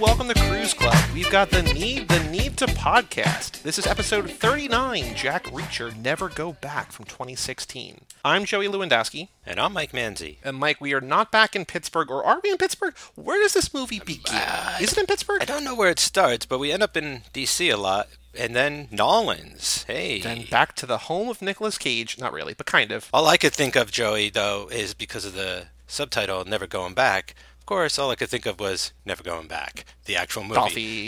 welcome to Cruise Club. We've got the Need to podcast. This is episode 39, Jack Reacher, Never Go Back from 2016. I'm Joey Lewandowski. And I'm Mike Manzi. And Mike, we are not back in Pittsburgh, or are we in Pittsburgh? Where does this movie begin? Is it in Pittsburgh? I don't know where it starts, but we end up in D.C. a lot. And then Nolans. Hey. Then back to the home of Nicolas Cage. Not really, but kind of. All I could think of, Joey, though, is because of the subtitle, Never Going Back. Of course, all I could think of was Never Going Back, the actual movie.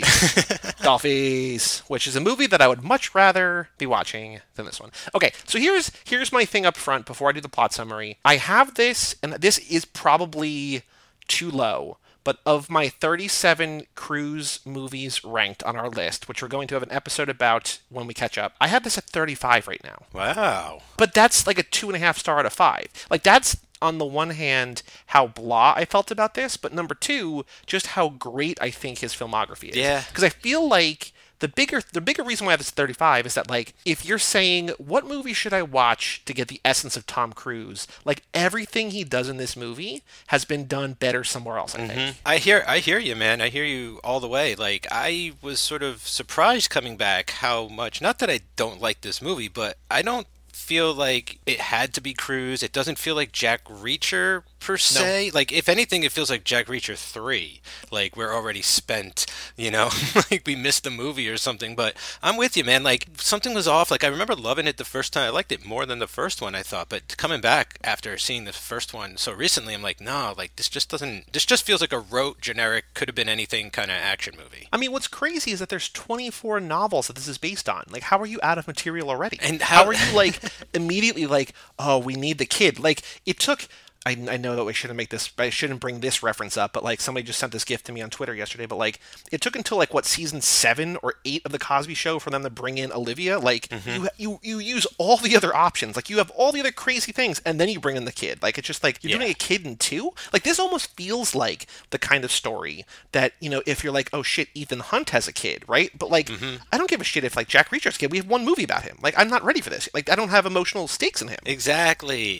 Dolphies, which is a movie that I would much rather be watching than this one. Okay, so here's my thing up front before I do the plot summary. I have this, and this is probably too low, but of my 37 cruise movies ranked on our list, which we're going to have an episode about when we catch up, I have this at 35 right now. Wow. But that's like a 2.5 star out of 5. Like, that's, on the one hand, how blah I felt about this, but number two, just how great I think his filmography is. Yeah. Because I feel like the bigger reason why I have this 35 is that, like, if you're saying, what movie should I watch to get the essence of Tom Cruise, like, everything he does in this movie has been done better somewhere else, I think. I hear you, man. I hear you all the way. Like, I was sort of surprised coming back how much, not that I don't like this movie, but I don't feel like it had to be Cruise. It doesn't feel like Jack Reacher per se. No. Like, if anything, it feels like Jack Reacher 3. Like, we're already spent, you know? Like, we missed the movie or something. But I'm with you, man. Like, something was off. Like, I remember loving it the first time. I liked it more than the first one, I thought. But coming back after seeing the first one so recently, I'm like, no, like, this just feels like a rote, generic, could have been anything kind of action movie. I mean, what's crazy is that there's 24 novels that this is based on. Like, how are you out of material already? And how are you, like, immediately like, oh, we need the kid? Like, it took... I know that I shouldn't bring this reference up, but, like, somebody just sent this gift to me on Twitter yesterday, but, like, it took until, like, what, season 7 or 8 of The Cosby Show for them to bring in Olivia. Like, you use all the other options. Like, you have all the other crazy things, and then you bring in the kid. Like, it's just, like, you're doing a kid in 2? Like, this almost feels like the kind of story that, you know, if you're like, oh, shit, Ethan Hunt has a kid, right? But, like, I don't give a shit if, like, Jack Reacher's a kid. We have one movie about him. Like, I'm not ready for this. Like, I don't have emotional stakes in him. Exactly.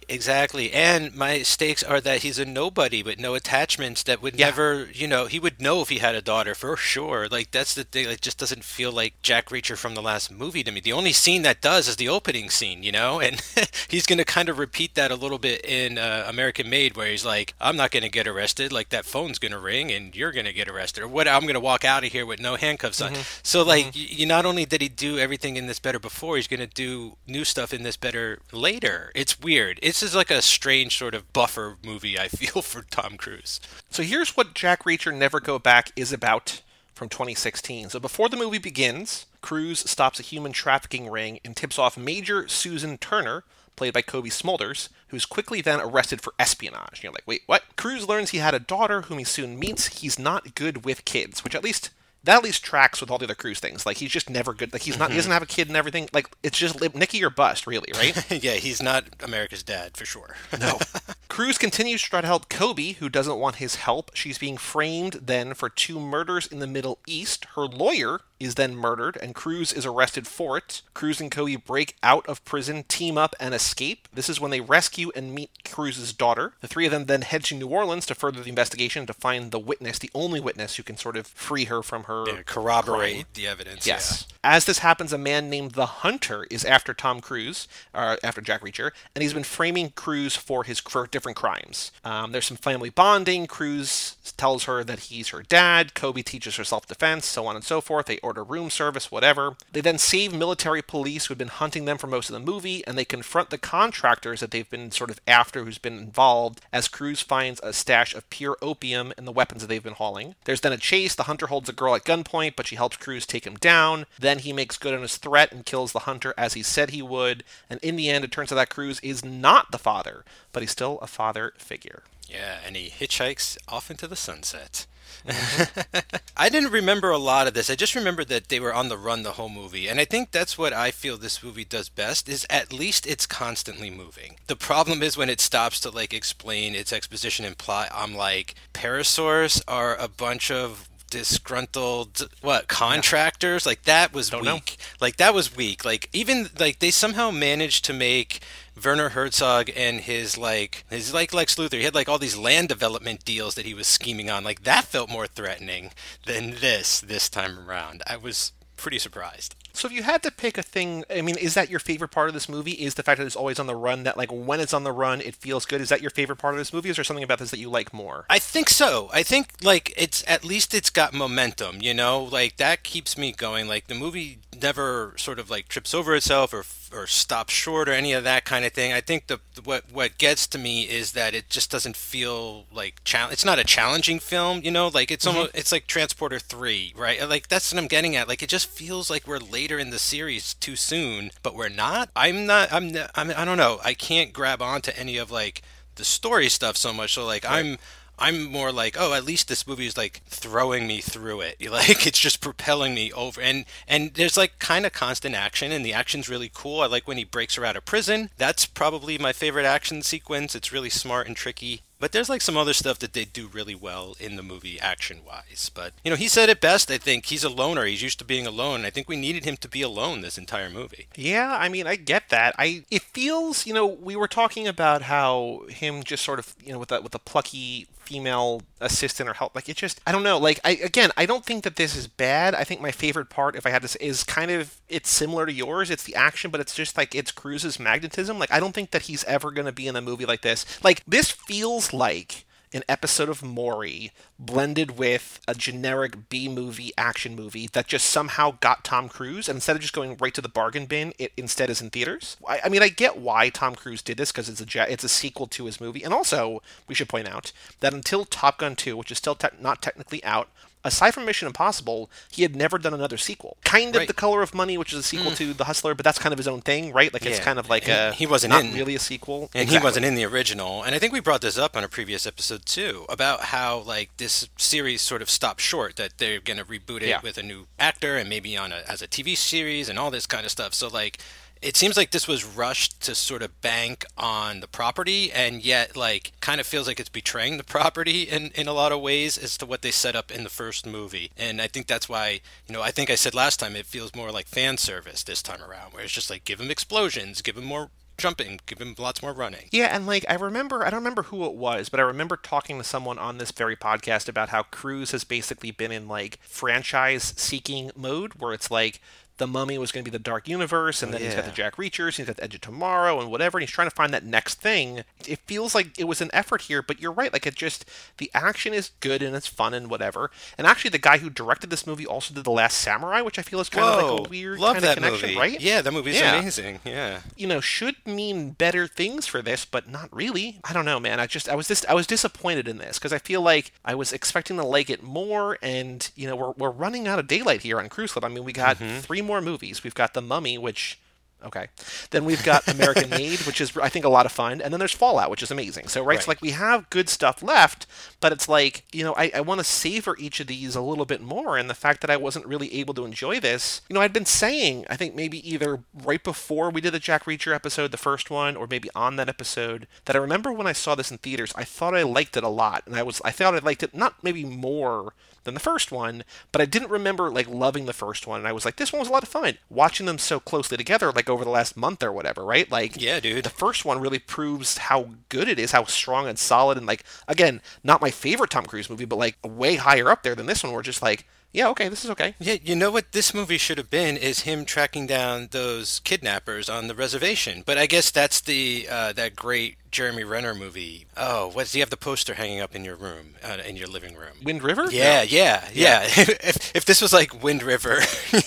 And my stakes are that he's a nobody with no attachments that would never, you know, he would know if he had a daughter for sure. Like, that's the thing. It just doesn't feel like Jack Reacher from the last movie to me. The only scene that does is the opening scene, you know, and he's going to kind of repeat that a little bit in American Made, where he's like, I'm not going to get arrested. Like, that phone's going to ring and you're going to get arrested, or what? I'm going to walk out of here with no handcuffs on. So, like, you not only did he do everything in this better before, he's going to do new stuff in this better later. It's weird. It's just like a strange sort of buffer movie, I feel, for Tom Cruise. So here's what Jack Reacher Never Go Back is about from 2016. So before the movie begins, Cruise stops a human trafficking ring and tips off Major Susan Turner, played by Cobie Smulders, who's quickly then arrested for espionage. And you're like, wait, what? Cruise learns he had a daughter whom he soon meets. He's not good with kids, which that at least tracks with all the other Cruise things. Like, he's just never good. Like, he doesn't have a kid and everything. Like, it's just Nicky or bust, really, right? Yeah, he's not America's dad, for sure. No. Cruise continues to try to help Cobie, who doesn't want his help. She's being framed then for 2 murders in the Middle East. Her lawyer is then murdered, and Cruise is arrested for it. Cruise and Cobie break out of prison, team up, and escape. This is when they rescue and meet Cruise's daughter. The 3 of them then head to New Orleans to further the investigation to find the witness, the only witness who can sort of free her from her corroborate the evidence. Yes. Yeah. As this happens, a man named the Hunter is after Tom Cruise, after Jack Reacher, and he's been framing Cruise for different crimes. There's some family bonding. Cruise tells her that he's her dad. Cobie teaches her self-defense, so on and so forth. They order room service, whatever. They then save military police who had been hunting them for most of the movie, and they confront the contractors that they've been sort of after who's been involved, as Cruise finds a stash of pure opium in the weapons that they've been hauling. There's then a chase. The Hunter holds a girl at gunpoint, but she helps Cruise take him down. Then he makes good on his threat and kills the Hunter as he said he would, and in the end it turns out that Cruise is not the father, but he's still a father figure. Yeah, and he hitchhikes off into the sunset. I didn't remember a lot of this. I just remembered that they were on the run the whole movie. And I think that's what I feel this movie does best, is at least it's constantly moving. The problem is when it stops to, like, explain its exposition and plot, I'm like, Parasaurs are a bunch of disgruntled contractors. Like that was Don't weak. know. Like that was weak. Like even like they somehow managed to make Werner Herzog and his like Lex Luthor. He had like all these land development deals that he was scheming on. Like that felt more threatening than this time around. I was pretty surprised. So if you had to pick a thing, I mean, is that your favorite part of this movie? Is the fact that it's always on the run, that like when it's on the run, it feels good? Is that your favorite part of this movie? Or is there something about this that you like more? I think so. I think like it's at least it's got momentum, you know? Like that keeps me going. Like the movie never sort of like trips over itself or stops short or any of that kind of thing. I think what gets to me is that it just doesn't feel like it's not a challenging film, you know? Like it's almost it's like Transporter 3, right? Like that's what I'm getting at. Like it just feels like we're later in the series too soon, but we're not. I don't know. I can't grab onto any of like the story stuff so much. So like Right. I'm more like, oh, at least this movie is like throwing me through it. Like it's just propelling me over, and there's like kind of constant action, and the action's really cool. I like when he breaks her out of prison. That's probably my favorite action sequence. It's really smart and tricky. But there's like some other stuff that they do really well in the movie action wise. But you know, he said it best. I think he's a loner. He's used to being alone. I think we needed him to be alone this entire movie. Yeah, I mean, I get that. It feels, we were talking about how him just sort of, with the plucky female assistant or help, like it just, I don't know. Like I don't think that this is bad. I think my favorite part, if I had to say, is kind of it's similar to yours. It's the action, but it's just like it's Cruise's magnetism. Like I don't think that he's ever going to be in a movie like this. Like this feels like an episode of Maury blended with a generic B movie action movie that just somehow got Tom Cruise, and instead of just going right to the bargain bin, it instead is in theaters. I mean, I get why Tom Cruise did this because it's a sequel to his movie, and also we should point out that until Top Gun 2, which is still not technically out, aside from Mission Impossible, he had never done another sequel. Kind of Right. The Color of Money, which is a sequel to The Hustler, but that's kind of his own thing, right? Like it's Yeah. kind of like And he wasn't not in. really a sequel. And Exactly. he wasn't in the original. And I think we brought this up on a previous episode too about how like this series sort of stopped short, that they're going to reboot it Yeah. with a new actor and maybe as a TV series and all this kind of stuff. So like it seems like this was rushed to sort of bank on the property, and yet like kind of feels like it's betraying the property in a lot of ways as to what they set up in the first movie. And I think that's why, I think I said last time it feels more like fan service this time around, where it's just like give him explosions, give him more jumping, give him lots more running. Yeah, and like I don't remember who it was, but I remember talking to someone on this very podcast about how Cruise has basically been in like franchise seeking mode, where it's like the Mummy was going to be the Dark Universe, and then he's got the Yeah. Jack Reachers, he's got the Edge of Tomorrow, and whatever, and he's trying to find that next thing. It feels like it was an effort here, but you're right, like the action is good and it's fun and whatever. And actually, the guy who directed this movie also did The Last Samurai, which I feel is kind of Whoa, like a weird love kind of that connection, movie. right? Yeah, that movie's Yeah. amazing. Yeah. Should mean better things for this, but not really. I don't know, man. I was disappointed in this because I feel like I was expecting to like it more, and we're running out of daylight here on Cruise Club. I mean, we got 3 more movies. We've got The Mummy, which. Okay. Then we've got American Made, which is, I think, a lot of fun. And then there's Fallout, which is amazing. So, right, so Right. like we have good stuff left, but it's like, I want to savor each of these a little bit more. And the fact that I wasn't really able to enjoy this, I'd been saying, I think maybe either right before we did the Jack Reacher episode, the first one, or maybe on that episode, that I remember when I saw this in theaters, I thought I liked it a lot. And I thought I liked it not maybe more than the first one, but I didn't remember like loving the first one. And I was like, this one was a lot of fun. Watching them so closely together, like over the last month or whatever, right? Like, Yeah, dude. the first one really proves how good it is, how strong and solid, and like, again, not my favorite Tom Cruise movie, but like way higher up there than this one. We're just like, yeah, okay, this is okay. Yeah, you know what this movie should have been is him tracking down those kidnappers on the reservation. But I guess that's the that great Jeremy Renner movie. Oh, do you have the poster hanging up in your room, in your living room? Wind River? Yeah, No. yeah. If this was like Wind River,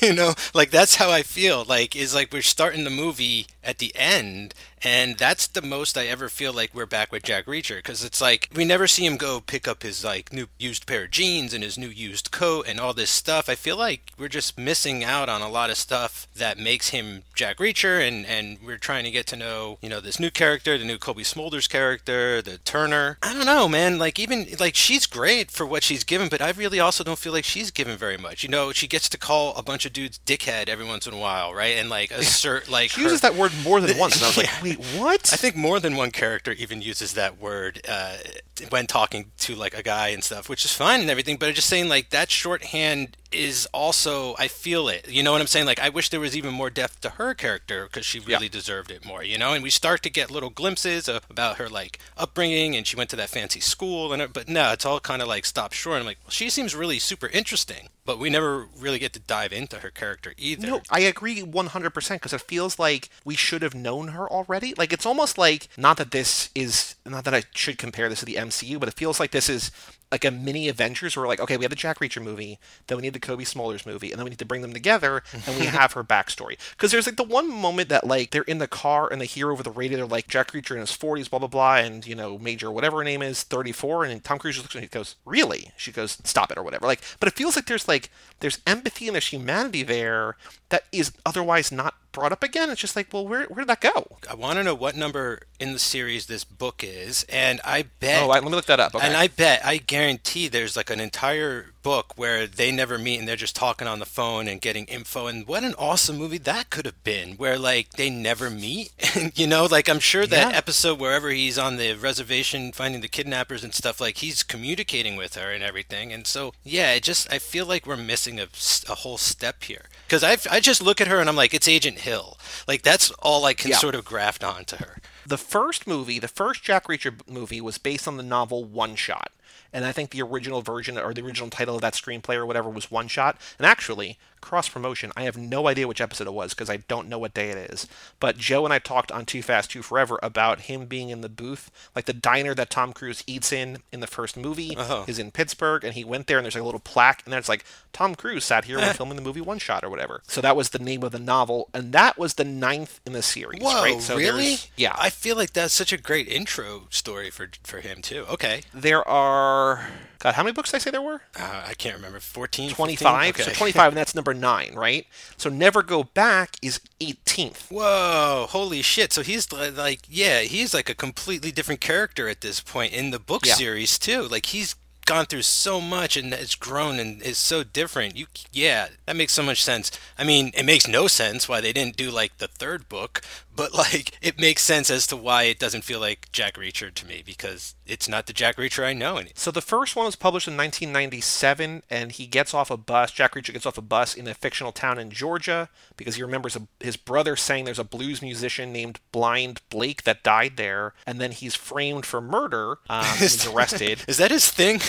like that's how I feel. Like is like we're starting the movie at the end, and that's the most I ever feel like we're back with Jack Reacher, because it's like we never see him go pick up his like new used pair of jeans and his new used coat and all this stuff. I feel like we're just missing out on a lot of stuff that makes him Jack Reacher, and we're trying to get to know this new character, the new Kobe Smulders character, the Turner. I don't know, man. Like even like she's great for what she's given, but I really also don't feel like she's given very much. She gets to call a bunch of dudes dickhead every once in a while, right? And like assert like She uses that word more than once, and I was like, Wait, what? I think more than one character even uses that word when talking to like a guy and stuff, which is fine and everything. But I'm just saying, like that shorthand is also, I feel it. You know what I'm saying? Like I wish there was even more depth to her character because she really deserved it more. You know, and we start to get little glimpses about her like upbringing, and she went to that fancy school, but no, it's all kind of like stopped short. I'm like, well, she seems really super interesting, but we never really get to dive into her character either. No, I agree 100% because it feels like we should have known her already. Like it's almost like not that I should compare this to the MCU, but it feels like this is like a mini Avengers where we're like, okay, we have the Jack Reacher movie, then we need the Kobe Smulders movie, and then we need to bring them together, and we have her backstory. Because there's like the one moment that like they're in the car and they hear over the radio, they're like, Jack Reacher in his 40s, blah, blah, blah, and, you know, Major, whatever her name is, 34, and Tom Cruise looks at her and he goes, really? She goes, stop it, or whatever. Like, but it feels like there's empathy and there's humanity there that is otherwise not brought up again. It's just like, well, where did that go? I want to know what number in the series this book is, and I bet. Oh, let me look that up. Okay. And I guarantee there's like an entire book where they never meet and they're just talking on the phone and getting info. And what an awesome movie that could have been, where like they never meet. You know, like I'm sure that episode wherever he's on the reservation finding the kidnappers and stuff, like he's communicating with her and everything. And so yeah, I feel like we're missing a whole step here, because I just look at her and I'm like, it's Agent Hill. Like that's all I can sort of graft onto her. The first Jack Reacher movie was based on the novel One Shot. And I think the original version or the original title of that screenplay or whatever was One Shot. And actually, cross promotion, I have no idea which episode it was because I don't know what day it is. But Joe and I talked on Too Fast, Too Forever about him being in the booth. Like the diner that Tom Cruise eats in the first movie is in Pittsburgh. And he went there and there's like a little plaque. And then it's like, Tom Cruise sat here when filming the movie One Shot or whatever. So that was the name of the novel. And that was the 9th in the series. Whoa, right? So really? Yeah. I feel like that's such a great intro story for him too. Okay. There are... God, how many books did I say there were? I can't remember. 14? 25? Okay. So 25, and that's number 9, right? So Never Go Back is 18th. Whoa, holy shit. So he's like, he's like a completely different character at this point in the book series too. Like he's gone through so much and has grown and is so different. That makes so much sense. I mean, it makes no sense why they didn't do like the third book, but like it makes sense as to why it doesn't feel like Jack Reacher to me, because it's not the Jack Reacher I know. So the first one was published in 1997, and Jack Reacher gets off a bus in a fictional town in Georgia because he remembers his brother saying there's a blues musician named Blind Blake that died there, and then he's framed for murder and he's arrested. Is that his thing?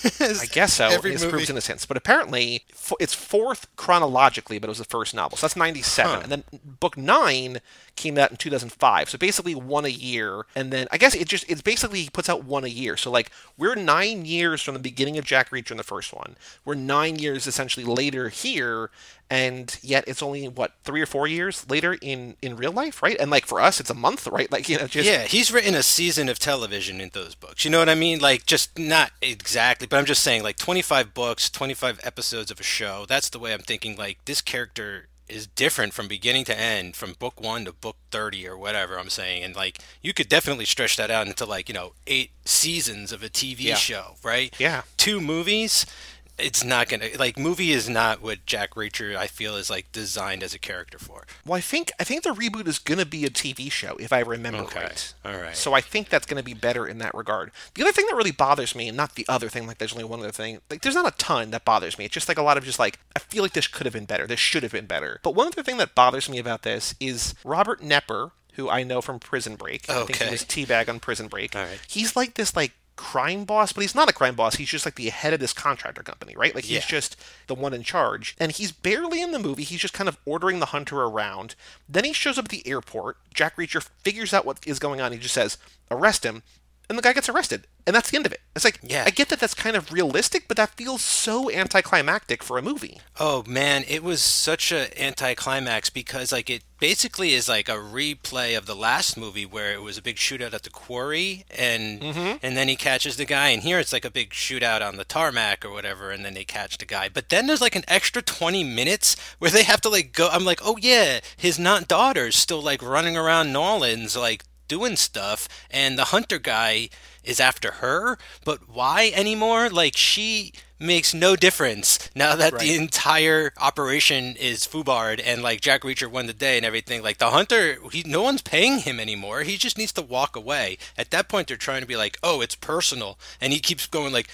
I guess so. His proves innocence. But apparently, it's fourth chronologically, but it was the first novel. So that's 97. And then book 9 came out in 2005. So basically one a year. And then I guess it's basically he puts out one a year. So like we're 9 years from the beginning of Jack Reacher in the first one. We're 9 years essentially later here. And yet it's only, 3 or 4 years later in real life, right? And like for us, it's a month, right? Like, you know, just... Yeah, he's written a season of television in those books. You know what I mean? Like, just not exactly, but I'm just saying, like, 25 books, 25 episodes of a show. That's the way I'm thinking, like, this character is different from beginning to end, from book 1 to book 30 or whatever I'm saying. And, like, you could definitely stretch that out into, like, 8 seasons of a TV show, right? Yeah. 2 movies... It's not gonna, like, movie is not what Jack Reacher I feel is like designed as a character for. Well, I think the reboot is gonna be a TV show if I remember right. All right. So I think that's gonna be better in that regard. The other thing that really bothers me, and not the other thing, like there's only one other thing, like there's not a ton that bothers me. It's just like a lot of just like I feel like this could have been better. This should have been better. But one other thing that bothers me about this is Robert Knepper, who I know from Prison Break. Okay. I think he was T-Bag on Prison Break. All right. He's like this like crime boss, but he's not a crime boss. He's just like the head of this contractor company, right? Like he's just the one in charge. And he's barely in the movie. He's just kind of ordering the hunter around. Then he shows up at the airport. Jack Reacher figures out what is going on. He just says, arrest him. And the guy gets arrested. And that's the end of it. It's like, I get that that's kind of realistic, but that feels so anticlimactic for a movie. Oh, man, it was such an anticlimax because, like, it basically is like a replay of the last movie where it was a big shootout at the quarry, and then he catches the guy, and here it's like a big shootout on the tarmac or whatever, and then they catch the guy. But then there's like an extra 20 minutes where they have to, like, go. I'm like, oh, yeah, his daughter's still, like, running around Nolans, like, doing stuff, and the hunter guy is after her, but why anymore? Like, she makes no difference now that the Right. entire operation is foobarred and like Jack Reacher won the day and everything. Like the hunter, no one's paying him anymore. He just needs to walk away. At that point, they're trying to be like, oh, it's personal, and he keeps going like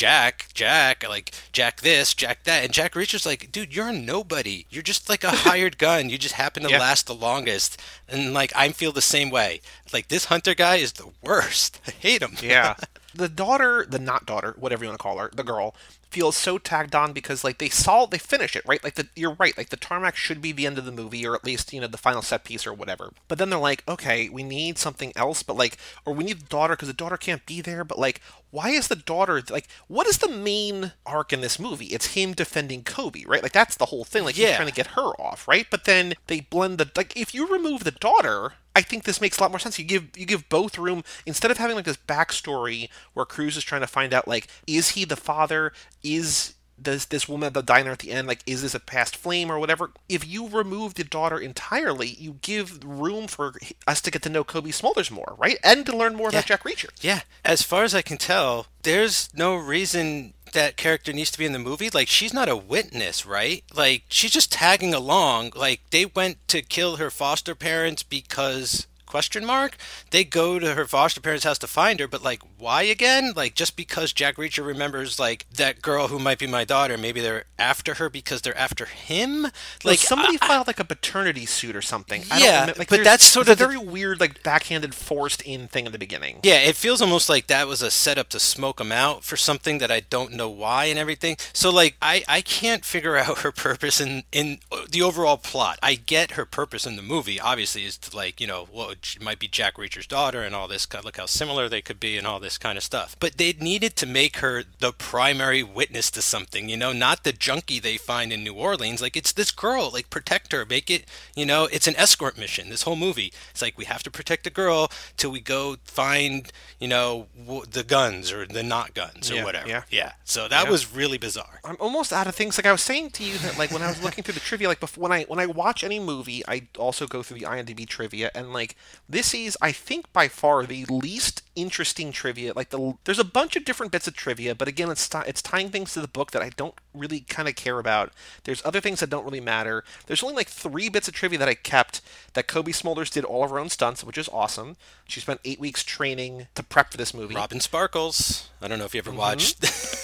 Jack, like Jack this, Jack that, and Jack Reacher's like, dude, you're a nobody. You're just like a hired gun. You just happen to Yeah. last the longest, and like I feel the same way. Like this hunter guy is the worst. I hate him. Yeah. The daughter, the not daughter, whatever you want to call her, the girl, feels so tagged on because like they finish it, right? Like you're right, like the tarmac should be the end of the movie, or at least, the final set piece or whatever. But then they're like, okay, we need something else, but like, or we need the daughter because the daughter can't be there, but like, why is the daughter like, what is the main arc in this movie? It's him defending Kobe, right? Like that's the whole thing. Like he's Yeah. trying to get her off, right? But then they blend the, like, if you remove the daughter, I think this makes a lot more sense. You give both room instead of having like this backstory where Cruz is trying to find out, like, is he the father? Is this woman at the diner at the end, like, is this a past flame or whatever? If you remove the daughter entirely, you give room for us to get to know Kobe Smulders more, right? And to learn more Yeah. about Jack Reacher. Yeah. As far as I can tell, there's no reason that character needs to be in the movie. Like, she's not a witness, right? Like, she's just tagging along. Like, they went to kill her foster parents because question mark, they go to her foster parents' house to find her, but like, why again? Like, just because Jack Reacher remembers like that girl who might be my daughter, maybe they're after her because they're after him. Like, somebody filed like a paternity suit or something. I Yeah, don't remember, like, but that's sort of a very weird, like, backhanded, forced in thing in the beginning. yeah, it feels almost like that was a setup to smoke him out for something that I don't know why and everything. So like I can't figure out her purpose in the overall plot. I get her purpose in the movie, obviously, is to like, well, she might be Jack Reacher's daughter and all this, look how similar they could be and all this kind of stuff. But they needed to make her the primary witness to something, not the junkie they find in New Orleans. Like, it's this girl, like, protect her, make it, it's an escort mission. This whole movie, it's like we have to protect the girl till we go find, the guns or the not guns or Yeah, whatever. yeah. So that Yeah. was really bizarre. I'm almost out of things. Like I was saying to you that, like, when I was looking through the trivia, like before, when I watch any movie, I also go through the IMDb trivia, and like this is, I think, by far the least interesting trivia. Like there's a bunch of different bits of trivia, but again, it's tying things to the book that I don't really kind of care about. There's other things that don't really matter. There's only like 3 bits of trivia that I kept. That Kobe Smulders did all of her own stunts, which is awesome. She spent 8 weeks training to prep for this movie. Robin Sparkles. I don't know if you ever watched.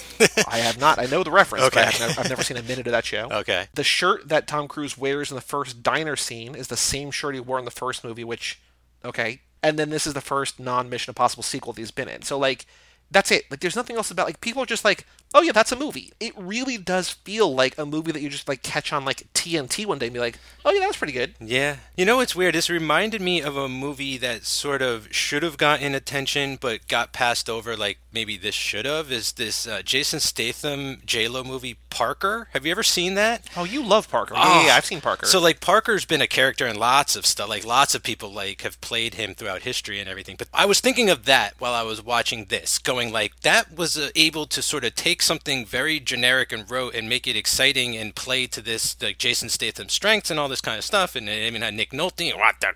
I have not. I know the reference, Okay. but I've never seen a minute of that show. Okay. The shirt that Tom Cruise wears in the first diner scene is the same shirt he wore in the first movie, which, okay. And then this is the first non-Mission Impossible sequel that he's been in. So, like, that's it. Like, there's nothing else about, like, people are just like, oh yeah, that's a movie. It really does feel like a movie that you just, like, catch on, like, TNT one day and be like, oh yeah, that was pretty good. Yeah. It's weird. This reminded me of a movie that sort of should have gotten attention but got passed over like maybe this should have, is this Jason Statham J-Lo movie Parker. Have you ever seen that? Oh, you love Parker. Oh. Yeah, I've seen Parker. So like Parker's been a character in lots of stuff. Like lots of people like have played him throughout history and everything. But I was thinking of that while I was watching this, going like that was able to sort of take something very generic and rote and make it exciting and play to this like Jason Statham strengths and all this kind of stuff. And I mean, Nick Nolte, what the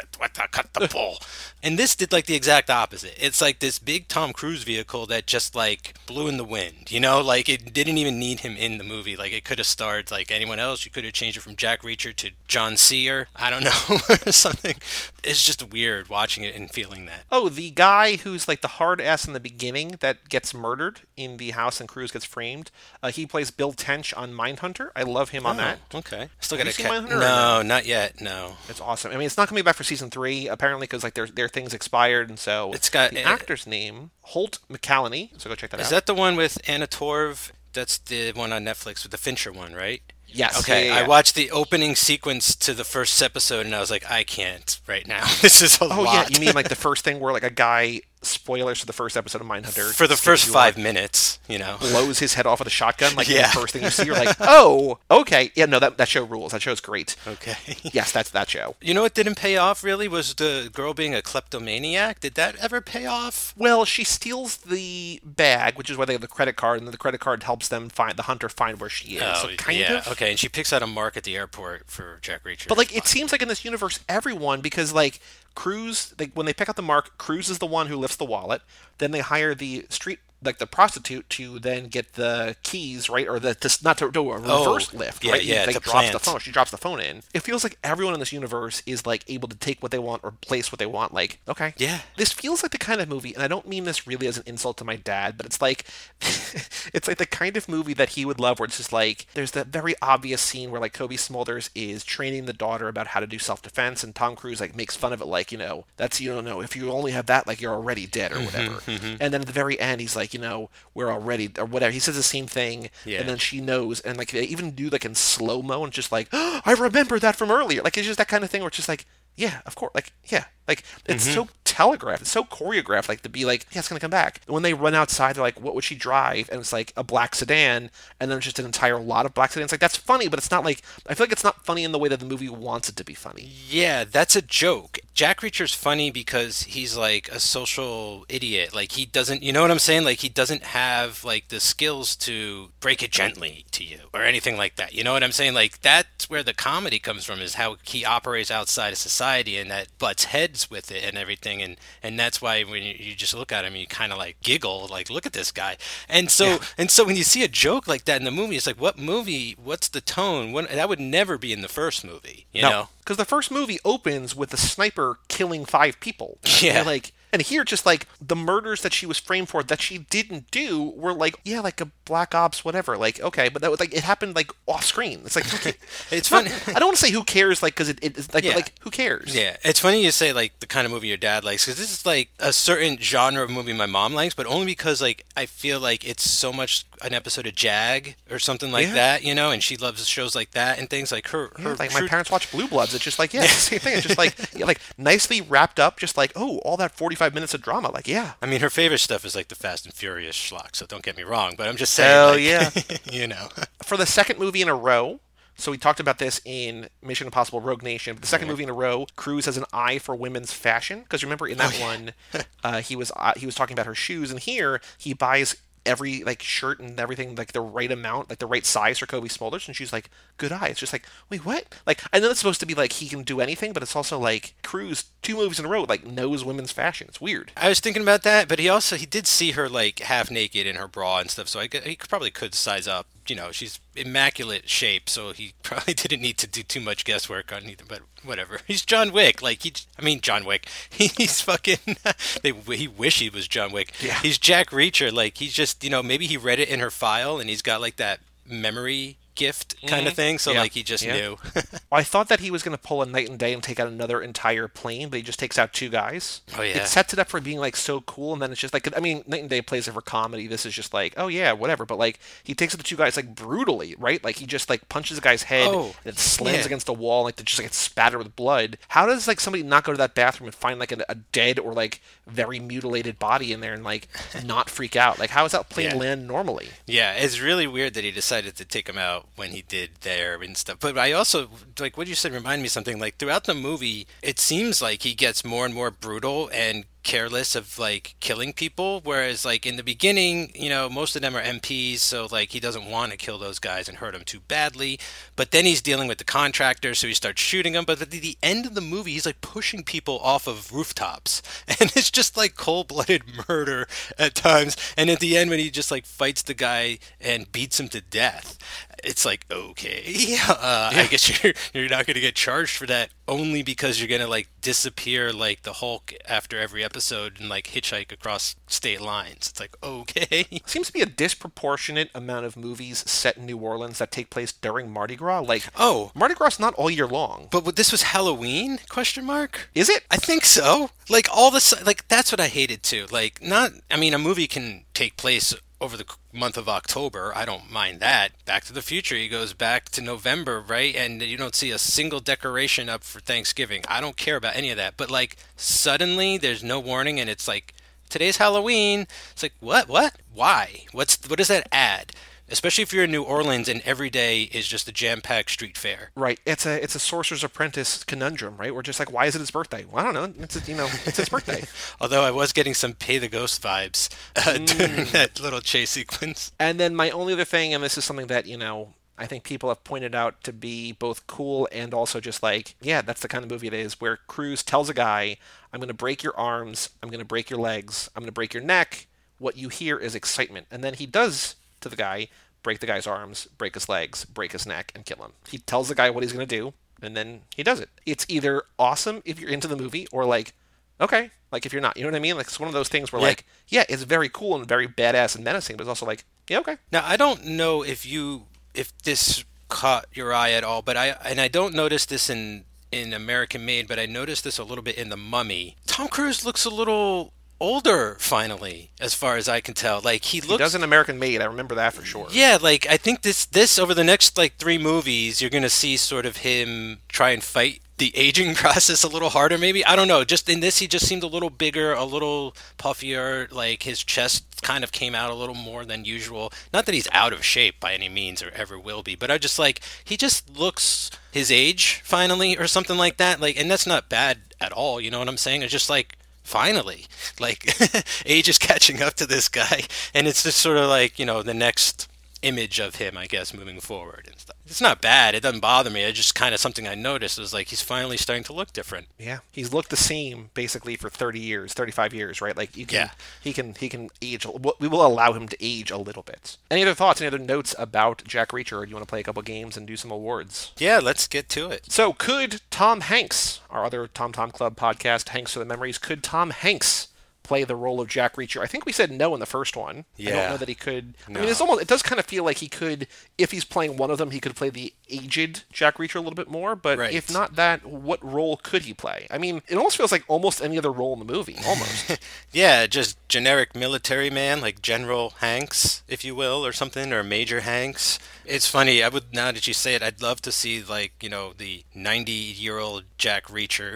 cut the pull. And this did like the exact opposite. It's like this big Tom Cruise vehicle that just like blew in the wind, like it didn't even need him in the movie. Like it could have starred like anyone else. You could have changed it from Jack Reacher to John Sear. I don't know, or something. It's just weird watching it and feeling that. Oh, the guy who's like the hard ass in the beginning that gets murdered in the house and Cruise gets framed. He plays Bill Tench on Mindhunter. I love him on that. Okay. Still Have got you to seen Mindhunter or No, not yet. No. It's awesome. I mean, it's not coming back for season 3 apparently because like their things expired, and so It's got the actor's name Holt McCallany. So go check that out. Is that the one with Anna Torv? That's the one on Netflix with the Fincher one, right? Yes. Okay, Yeah, yeah, yeah. I watched the opening sequence to the first episode and I was like, I can't right now. This is a Oh lot. yeah, you mean like the first thing where like a guy, spoilers for the first episode of Mindhunter, For the first you 5 on, minutes, blows his head off with a shotgun. Like Yeah. the first thing you see, you're like, oh, okay, yeah, no, that show rules. That show's great. Okay. Yes, that's that show. You know what didn't pay off really was the girl being a kleptomaniac. Did that ever pay off? Well, she steals the bag, which is why they have the credit card, and then the credit card helps them find the hunter find where she is. So kind yeah. of. Okay, and she picks out a mark at the airport for Jack Reacher. But like, it seems like in this universe, everyone, because like Cruz, when they pick up the mark, Cruz is the one who lifts the wallet. Then they hire the street, like the prostitute, to then get the keys, right? Or not to do a reverse lift, yeah, right? yeah, He, to drops the plant. phone. She drops the phone in. It feels like everyone in this universe is like able to take what they want or place what they want. Like, okay, Yeah. this feels like the kind of movie, and I don't mean this really as an insult to my dad, but it's like, it's like the kind of movie that he would love, where it's just like there's that very obvious scene where like Kobe Smulders is training the daughter about how to do self-defense, and Tom Cruise like makes fun of it, like, that's, if you only have that, like, you're already dead or whatever. And then at the very end, he's like, we're already, or whatever. He says the same thing, Yeah. and then she knows, and like they even do like in slow mo, and just like, oh, I remember that from earlier. Like, it's just that kind of thing where it's just like, yeah, of course, like, yeah, like it's so telegraphed, it's so choreographed, like to be like, yeah, it's gonna come back. When they run outside, they're like, what would she drive? And it's like a black sedan, and then just an entire lot of black sedans. Like, that's funny, but it's not like, I feel like it's not funny in the way that the movie wants it to be funny. Yeah, that's a joke. Jack Reacher's funny because he's like a social idiot. Like he doesn't, you know what I'm saying? Like he doesn't have like the skills to break it gently to you or anything like that. You know what I'm saying? Like that's where the comedy comes from, is how he operates outside of society and that butts heads with it and everything. And that's why when you just look at him, you kind of like giggle, like, look at this guy. And so when you see a joke like that in the movie, it's like, what movie? What's the tone? That would never be in the first movie, you know? Because the first movie opens with the sniper killing 5 people. Yeah. And like, and here, just like the murders that she was framed for that she didn't do were like, yeah, like a black ops, whatever. Like, okay, but that was like, it happened like off screen. It's like, okay. It's funny. I don't want to say who cares, like, because it's like, Yeah. like, who cares? Yeah, it's funny you say like the kind of movie your dad likes, because this is like a certain genre of movie my mom likes, but only because like I feel like it's so much an episode of Jag or something like Yeah. that, and she loves shows like that and things like her. Yeah, like true- my parents watch Blue Bloods. It's just like, yeah, it's the same thing. It's just like, yeah, like nicely wrapped up. Just like, oh, all that 45 minutes of drama. Like, yeah. I mean, her favorite stuff is like the Fast and Furious schlock, so don't get me wrong, but I'm just saying, Hell like, yeah. you know. For the second movie in a row, so we talked about this in Mission Impossible Rogue Nation, but the second movie in a row, Cruise has an eye for women's fashion. Because remember in that one, he was talking about her shoes, and here he buys every like shirt and everything like the right amount, like the right size for Kobe Smulders, and she's like, good eye. It's just like, wait, what? Like, I know it's supposed to be like he can do anything, but it's also like Cruise 2 movies in a row like knows women's fashion. It's weird. I was thinking about that, but he did see her like half naked in her bra and stuff, so he probably could size up. She's immaculate shape, so he probably didn't need to do too much guesswork on either. But whatever. He's John Wick. Like John Wick. He's fucking. He wish he was John Wick. Yeah. He's Jack Reacher. Like he's just maybe he read it in her file and he's got like that memory gift kind of thing. So Yeah. like he just Yeah. knew. I thought that he was going to pull a Night and Day and take out another entire plane, but he just takes out 2 guys. Oh, yeah. It sets it up for being like so cool, and then it's just like, I mean, Night and Day plays it for comedy. This is just like, oh yeah, whatever. But like he takes out the 2 guys like brutally, right? Like he just like punches the guy's head Oh, and it slams yeah. against the wall, like to just like it's spattered with blood. How does like somebody not go to that bathroom and find like a dead or like very mutilated body in there and like not freak out? Like how does that plane Yeah. land normally? Yeah, it's really weird that he decided to take him out when he did there and stuff. But I also, like what you said, reminded me of something. Like throughout the movie, it seems like he gets more and more brutal and careless of like killing people, whereas like in the beginning, most of them are MPs, so like he doesn't want to kill those guys and hurt them too badly. But then he's dealing with the contractors, so he starts shooting them. But at the end of the movie, he's like pushing people off of rooftops, and it's just like cold-blooded murder at times. And at the end, when he just like fights the guy and beats him to death, it's like, okay, I guess you're not going to get charged for that, only because you're going to like disappear like the Hulk after every episode and like hitchhike across state lines. It's like, okay. Seems to be a disproportionate amount of movies set in New Orleans that take place during Mardi Gras. Like, Oh, Mardi Gras is not all year long. but this was Halloween? Question mark. Is it? I think so. Like all this, like that's what I hated too. Like not, I mean, a movie can take place over the month of October. I don't mind that. Back to the Future, he goes back to November, right? And you don't see a single decoration up for Thanksgiving. I don't care about any of that. But like suddenly there's no warning and it's like today's Halloween. It's like what? Why? What does that add? Especially if you're in New Orleans and every day is just a jam-packed street fair. Right. It's a Sorcerer's Apprentice conundrum, right? We're just like, why is it his birthday? Well, I don't know. It's his birthday. Although I was getting some Pay the Ghost vibes during that little chase sequence. And then my only other thing, and this is something that, I think people have pointed out to be both cool and also just like, yeah, that's the kind of movie it is, where Cruise tells a guy, I'm going to break your arms, I'm going to break your legs, I'm going to break your neck. What you hear is excitement. And then he does to the guy, break the guy's arms, break his legs, break his neck, and kill him. He tells the guy what he's going to do, and then he does it. It's either awesome if you're into the movie, or like, okay, like if you're not. You know what I mean? Like, it's one of those things where, Yeah. like, yeah, it's very cool and very badass and menacing, but it's also like, yeah, okay. Now, I don't know if this caught your eye at all, but I don't notice this in American Made, but I noticed this a little bit in The Mummy. Tom Cruise looks a little older finally, as far as I can tell. Like he He does looks. an American Made. I remember that for sure. Yeah, like I think this over the next like 3 movies, you're gonna see sort of him try and fight the aging process a little harder. Maybe I don't know. Just in this, he just seemed a little bigger, a little puffier. Like his chest kind of came out a little more than usual. Not that he's out of shape by any means or ever will be, but I just like he just looks his age finally or something like that. Like, and that's not bad at all. You know what I'm saying? It's just like finally, like age is catching up to this guy, and it's just sort of like the next image of him, I guess, moving forward and stuff. It's not bad. It doesn't bother me. It's just kind of something I noticed. Is like he's finally starting to look different. Yeah, he's looked the same basically for 30 years, 35 years, right? Like you can, Yeah. he can age. We will allow him to age a little bit. Any other thoughts? Any other notes about Jack Reacher? Or do you want to play a couple games and do some awards? Yeah, let's get to it. So, could Tom Hanks, our other Tom Tom Club podcast, Hanks for the Memories, could Tom Hanks play the role of Jack Reacher? I think we said no in the first one. I don't Yeah. know that he could. I No. mean, it does kind of feel like he could, if he's playing one of them, he could play the aged Jack Reacher a little bit more. But Right. if not that, what role could he play? I mean, it almost feels like almost any other role in the movie, almost. Yeah, just generic military man, like General Hanks, if you will, or something, or Major Hanks. It's funny. I would now that you say it, I'd love to see like the 90-year-old Jack Reacher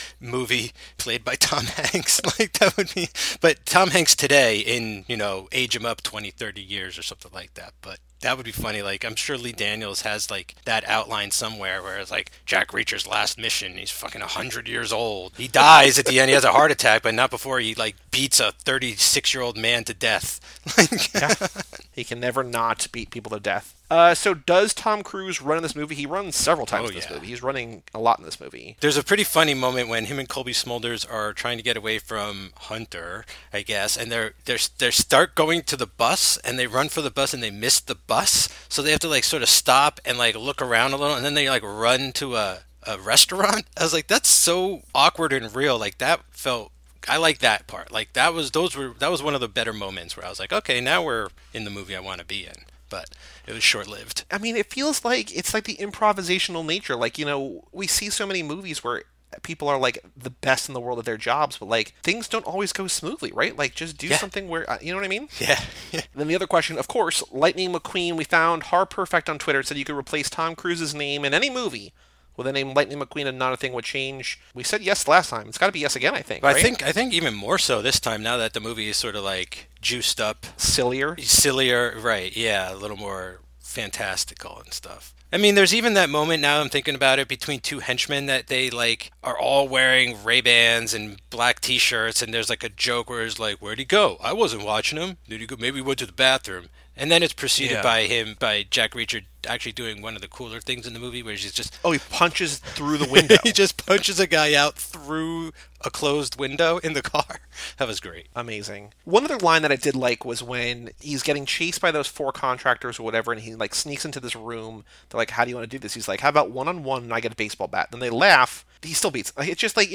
movie played by Tom Hanks. Like that would be. But Tom Hanks today in age him up 20, 30 years or something like that. But that would be funny. Like I'm sure Lee Daniels has like that outline somewhere where it's like Jack Reacher's last mission. He's fucking 100 years old. He dies at the end. He has a heart attack, but not before he like beats a 36-year-old man to death. Yeah. He can never not beat people to death. So does Tom Cruise run in this movie? He runs several times in this yeah. movie. He's running a lot in this movie. There's a pretty funny moment when him and Colby Smulders are trying to get away from Hunter, I guess, and they start going to the bus and they run for the bus and they miss the bus, so they have to like sort of stop and like look around a little, and then they like run to a restaurant. I was like, that's so awkward and real. Like that felt. I like that part. Like that was one of the better moments where I was like, okay, now we're in the movie I want to be in. But it was short-lived. I mean, it feels like it's like the improvisational nature. Like, we see so many movies where people are like the best in the world at their jobs, but like things don't always go smoothly, right? Like just do something where, you know what I mean? Yeah. Then the other question, of course, Lightning McQueen, we found HarPerfect on Twitter, said you could replace Tom Cruise's name in any movie with the name Lightning McQueen and not a thing would change. We said yes last time. It's got to be yes again, I think, But right? I think even more so this time now that the movie is sort of like juiced up, Sillier. right? Yeah, a little more fantastical and stuff. I mean, there's even that moment now I'm thinking about it between two henchmen that they like are all wearing Ray-Bans and black t-shirts, and there's like a joke where it's like, "Where'd he go? I wasn't watching him. Did he go? Maybe he went to the bathroom." And then it's preceded by Jack Reacher actually doing one of the cooler things in the movie, where he's just Oh, he punches through the window. he just punches a guy out through a closed window in the car. That was great. Amazing. One other line that I did like was when he's getting chased by those 4 contractors or whatever, and he like sneaks into this room. They're like, "How do you want to do this?" He's like, "How about 1-on-1 and I get a baseball bat?" Then they laugh. He still beats. Like, it's just like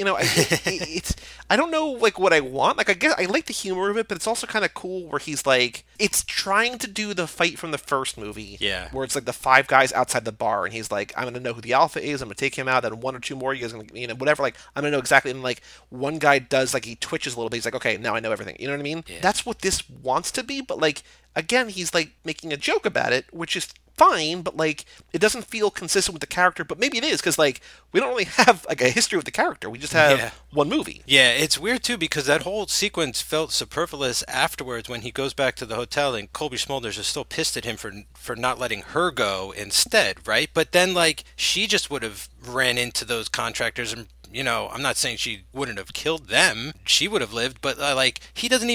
it's. I don't know like what I want. Like I guess I like the humor of it, but it's also kind of cool where he's like, it's trying to do the fight from the first movie. Yeah. Where it's like the 5 guys outside the bar, and he's like, "I'm gonna know who the alpha is. I'm gonna take him out. Then 1 or 2 more. You guys gonna whatever. Like I'm gonna know exactly." And like one guy does like he twitches a little bit. He's like, "Okay, now I know everything." You know what I mean? Yeah. That's what this wants to be, but like again, he's like making a joke about it, which is fine, but like it doesn't feel consistent with the character. But maybe it is because like we don't really have like a history with the character. We just have one movie. Yeah, it's weird too because that whole sequence felt superfluous afterwards when he goes back to the hotel and Colby Smulders is still pissed at him for not letting her go instead, right? But then like she just would have ran into those contractors and I'm not saying she wouldn't have killed them. She would have lived, but like he doesn't even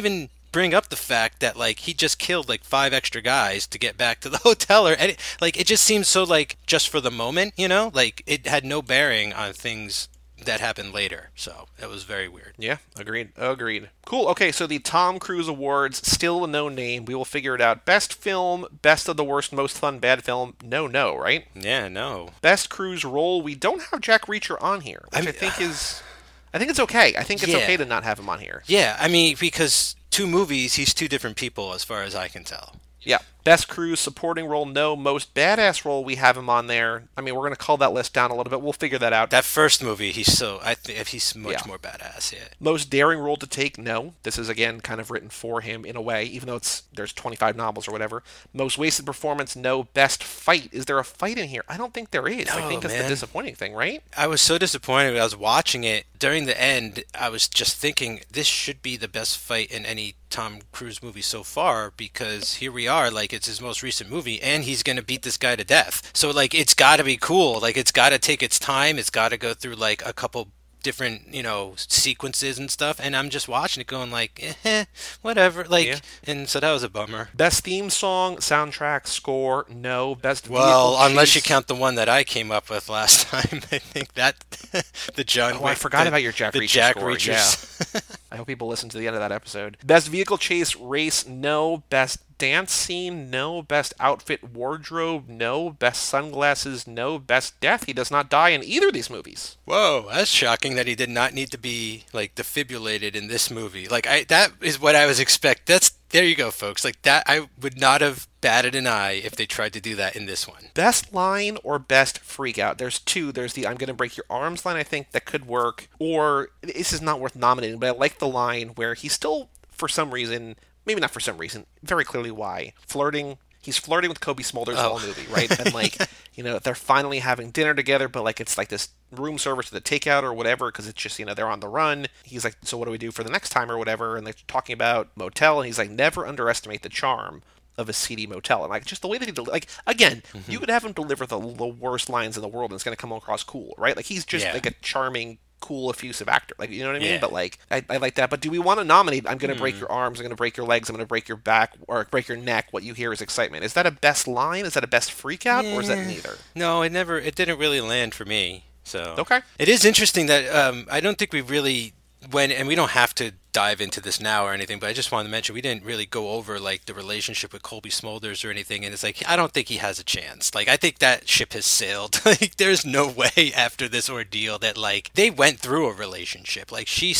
bring up the fact that like he just killed like 5 extra guys to get back to the hotel, or like it just seems so like just for the moment, like it had no bearing on things that happened later. So it was very weird. Yeah, agreed. Agreed. Cool. Okay, so the Tom Cruise Awards, still no name. We will figure it out. Best film, best of the worst, most fun, bad film. No, right? Yeah, no. Best Cruise role. We don't have Jack Reacher on here, which I think is. I think it's okay. I think it's okay to not have him on here. Yeah, I mean, because 2 movies, he's 2 different people as far as I can tell. Yeah. Best Cruise supporting role, no. Most badass role, we have him on there. I mean, we're going to cull that list down a little bit. We'll figure that out. That first movie, I think he's much more badass. Yeah. Most daring role to take, no. This is again kind of written for him in a way, even though there's 25 novels or whatever. Most wasted performance, no. Best fight, is there a fight in here? I don't think there is. No, I think that's the disappointing thing, right? I was so disappointed when I was watching it. During the end, I was just thinking this should be the best fight in any Tom Cruise movie so far, because here we are, like it's his most recent movie and he's gonna beat this guy to death. So like it's gotta be cool. Like it's gotta take its time. It's gotta go through like a couple different sequences and stuff, and I'm just watching it going like whatever, like and so that was a bummer. Best theme song, soundtrack, score, no. Best well, unless you count the one that I came up with last time. I think that the John Wick, I forgot about your Jack Reacher score. Yeah. I hope people listen to the end of that episode. Best vehicle chase race, no. Best dance scene, no. Best outfit wardrobe, no. Best sunglasses, no. Best death, he does not die in either of these movies. Whoa, that's shocking that he did not need to be like defibrillated in this movie. Like that is what I was expecting. There you go, folks. Like that, I would not have batted an eye if they tried to do that in this one. Best line or best freak out? There's two. There's the "I'm gonna break your arms" line. I think that could work. Or this is not worth nominating, but I like the line where he's still, for some reason, maybe not for some reason, very clearly why, flirting. He's flirting with Cobie Smulders the whole movie, right? And like, they're finally having dinner together, but like it's like this room service to the takeout or whatever, because it's just, they're on the run. He's like, so what do we do for the next time or whatever? And they're talking about motel, and he's like, never underestimate the charm of a seedy motel. And like, just the way that he again, you could have him deliver the worst lines in the world, and it's going to come across cool, right? Like he's just like a charming, cool, effusive actor. Like, you know what I mean? But like, I like that. But do we want to nominate "I'm going to break your arms, I'm going to break your legs, I'm going to break your back, or break your neck"? What you hear is excitement. Is that a best line? Is that a best freak out? Or is that neither? No, it didn't really land for me. So okay. It is interesting that I don't think we really went, and we don't have to dive into this now or anything, but I just wanted to mention we didn't really go over like the relationship with Cobie Smulders or anything, and it's like I don't think he has a chance. Like I think that ship has sailed. Like there's no way after this ordeal that like they went through a relationship. Like she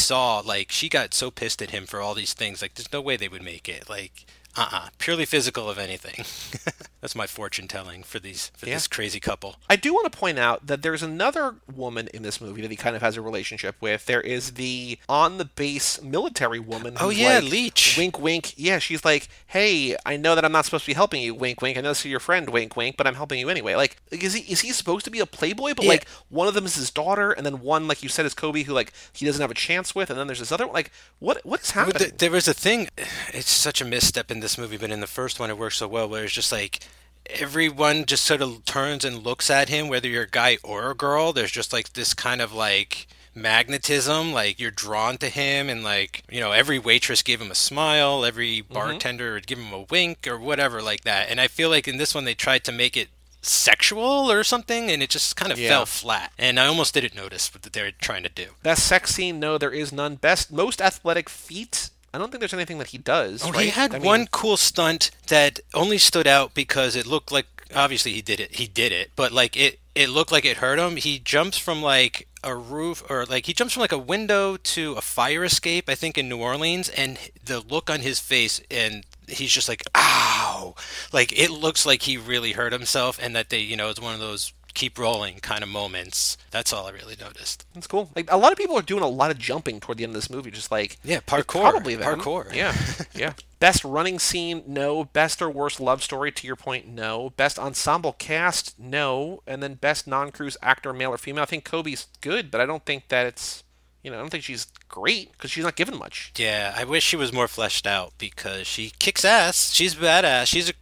got so pissed at him for all these things. Like there's no way they would make it. Like purely physical, if anything. That's my fortune telling for this crazy couple. I do want to point out that there's another woman in this movie that he kind of has a relationship with. There is the on the base military woman. Oh yeah, like, Leech. Wink, wink. Yeah, she's like, hey, I know that I'm not supposed to be helping you. Wink, wink. I know this is your friend. Wink, wink. But I'm helping you anyway. Like is he supposed to be a playboy? But like one of them is his daughter, and then one, like you said, is Cobie, who like he doesn't have a chance with, and then there's this other one. Like what is happening? There was a thing. It's such a misstep in this movie, but in the first one it works so well, where it's just like everyone just sort of turns and looks at him, whether you're a guy or a girl. There's just like this kind of like magnetism, like you're drawn to him, and like every waitress gave him a smile, every bartender would give him a wink or whatever like that. And I feel like in this one they tried to make it sexual or something, and it just kind of fell flat, and I almost didn't notice what they were trying to do. Best sex scene, no, there is none. Most athletic feat, I don't think there's anything that he does. Oh, right? He had one cool stunt that only stood out because it looked like, obviously he did it, but like it looked like it hurt him. He jumps from like a roof, or like he jumps from like a window to a fire escape, I think in New Orleans, and the look on his face, and he's just like, ow! Like it looks like he really hurt himself, and that they, it's one of those keep rolling kind of moments. That's all I really noticed. That's cool. Like a lot of people are doing a lot of jumping toward the end of this movie, just like parkour. Probably them. Parkour. Yeah. Best running scene, no. Best or worst love story, to your point, no. Best ensemble cast, no. And then best non-Cruise actor, male or female. I think Cobie's good, but I don't think that it's. I don't think she's great because she's not given much. Yeah, I wish she was more fleshed out because she kicks ass. She's badass. She's a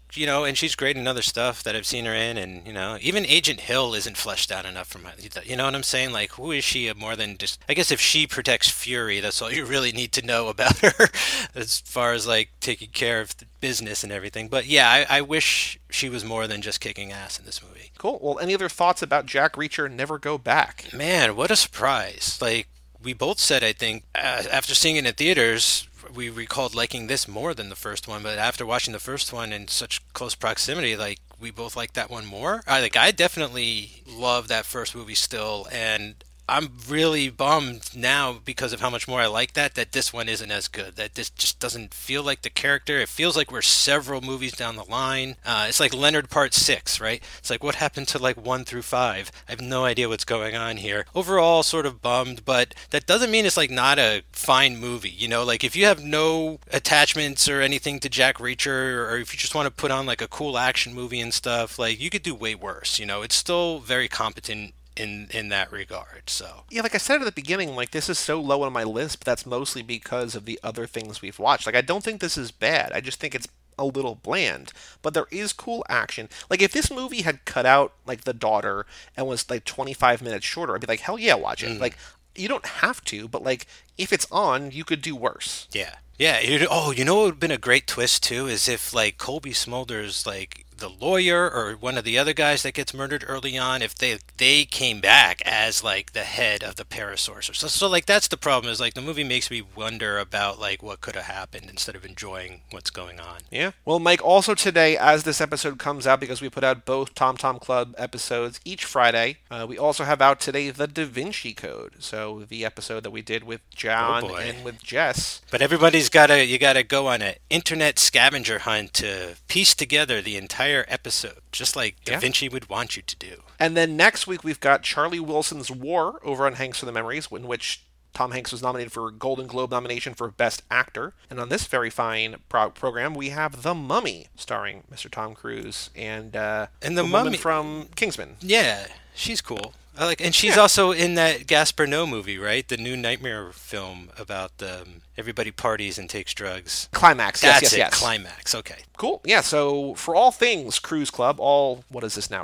you know, and she's great in other stuff that I've seen her in, and you know, even Agent Hill isn't fleshed out enough for my, you know what I'm saying? Like, who is she more than just? I guess if she protects Fury, that's all you really need to know about her, as far as like taking care of the business and everything. But yeah, I wish she was more than just kicking ass in this movie. Cool. Well, any other thoughts about Jack Reacher Never Go Back? Man, what a surprise! Like we both said, I think after seeing it in theaters, we recalled liking this more than the first one, but after watching the first one in such close proximity, like we both like that one more. I definitely love that first movie still, and I'm really bummed now because of how much more I like that this one isn't as good. That this just doesn't feel like the character. It feels like we're several movies down the line. It's like Leonard Part 6, right? It's like what happened to like 1 through 5? I have no idea what's going on here. Overall, sort of bummed, but that doesn't mean it's like not a fine movie. You know, like if you have no attachments or anything to Jack Reacher, or if you just want to put on like a cool action movie and stuff, like you could do way worse. You know, it's still very competent in that regard. So Yeah, like I said at the beginning, like this is so low on my list, but that's mostly because of the other things we've watched. Like I don't think this is bad. I just think it's a little bland, but there is cool action. Like if this movie had cut out like the daughter and was like 25 minutes shorter, I'd be like, hell yeah, watch it. Like you don't have to, but like if it's on, you could do worse. yeah, yeah. You know what would have been a great twist too is if like Colby Smulders, like the lawyer or one of the other guys that gets murdered early on, if they came back as like the head of the Parasource. So like that's the problem, is like the movie makes me wonder about like what could have happened instead of enjoying what's going on. Yeah. Well, Mike, also today, as this episode comes out, because we put out both Tom Tom Club episodes each Friday, we also have out today the Da Vinci Code. So the episode that we did with John boy. and with Jess. But you gotta go on an internet scavenger hunt to piece together the entire episode, just like Da Yeah. Vinci would want you to do. And then next week we've got Charlie Wilson's War over on Hanks for the Memories, in which Tom Hanks was nominated for a Golden Globe nomination for Best Actor. And on this very fine program, we have The Mummy, starring Mr. Tom Cruise and And the the woman mummy, from Kingsman. yeah, she's cool. I like, and she's Yeah. also in that Gaspar Noé movie, right? The new Nightmare film about everybody parties and takes drugs. Climax, That's yes, it. yes, yes. Climax. Okay. Cool. Yeah, so for all things Cruise Club, all, what is this now,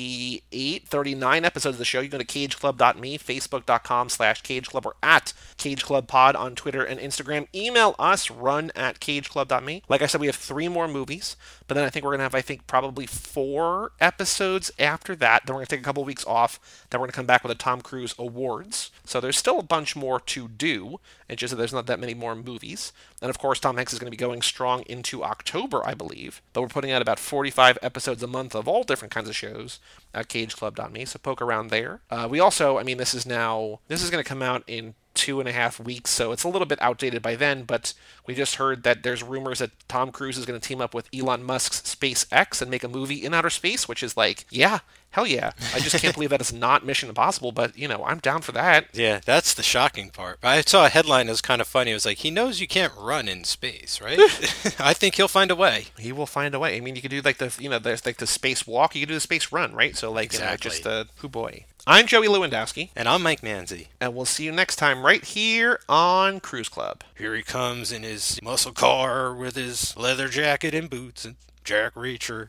38, 39 episodes of the show, you go to cageclub.me, facebook.com/cageclub, or at cageclubpod on Twitter and Instagram. Email us, run@cageclub.me. Like I said, we have 3 more movies, but then I think we're going to have, probably 4 episodes after that. Then we're going to take a couple weeks off. Then we're going to come back with the Tom Cruise Awards. So there's still a bunch more to do. It's just that there's not that many more movies. And of course, Tom Hanks is going to be going strong into October, I believe. But we're putting out about 45 episodes a month of all different kinds of shows at cageclub.me, so poke around there. We also, this is going to come out in 2.5 weeks, so it's a little bit outdated by then, but we just heard that there's rumors that Tom Cruise is going to team up with Elon Musk's SpaceX and make a movie in outer space, which is like, yeah, hell yeah. I just can't believe that it's not Mission Impossible, but, I'm down for that. Yeah, that's the shocking part. I saw a headline that was kind of funny. It was like, he knows you can't run in space, right? I think he'll find a way. He will find a way. You could do there's like the space walk, you could do the space run, right? So Exactly. hoo boy. I'm Joey Lewandowski, And I'm Mike Manzi. and we'll see you next time right here on Cruise Club. Here he comes in his muscle car with his leather jacket and boots and Jack Reacher.